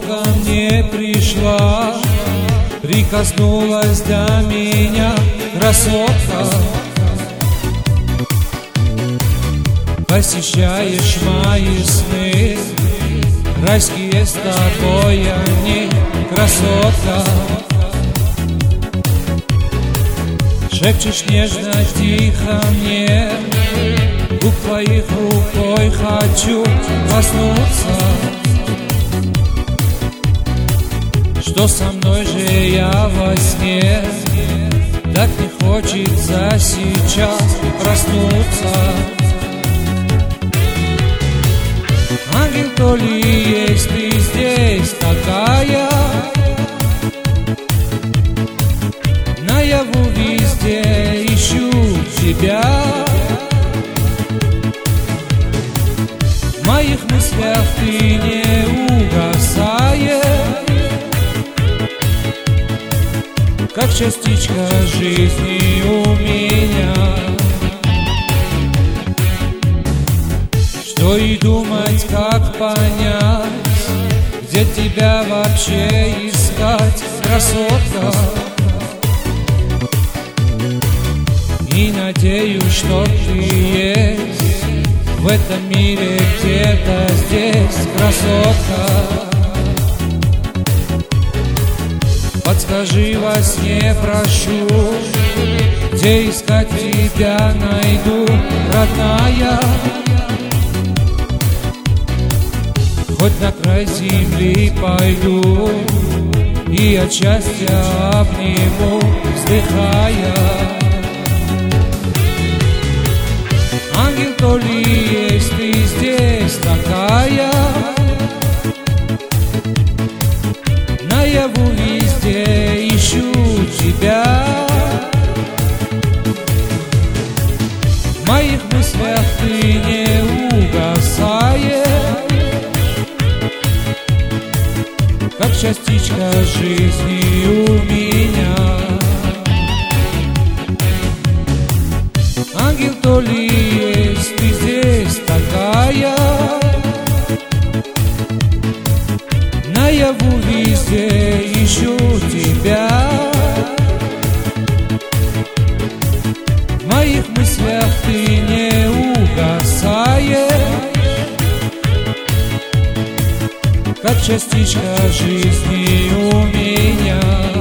ко мне пришла, прикоснулась до меня, красотка. Посещаешь мои сны, райские с тобой они, красотка. Шепчешь нежно, тихо мне, губ твоих рукой хочу коснуться. Что со мной же я во сне, так не хочется сейчас проснуться. Ангел, то ли есть ты здесь такая, наяву везде ищу тебя. В моих мыслях ты не угасаешь, как частичка жизни у меня. Что и думать, как понять, где тебя вообще искать, красотка. И надеюсь, что ты есть в этом мире где-то здесь, красотка. Подскажи во сне, прошу, где искать тебя найду, родная. Хоть на край земли пойду и от счастья обниму, вздыхая. Ангел, то ли есть ты здесь такая, наяву везде ищу тебя. В моих мыслях ты не угасаешь, как частичка жизни у меня. Ангел, то ли есть ты здесь такая, наяву везде ищу тебя. В моих мыслях ты не угасаешь, как частичка жизни у меня.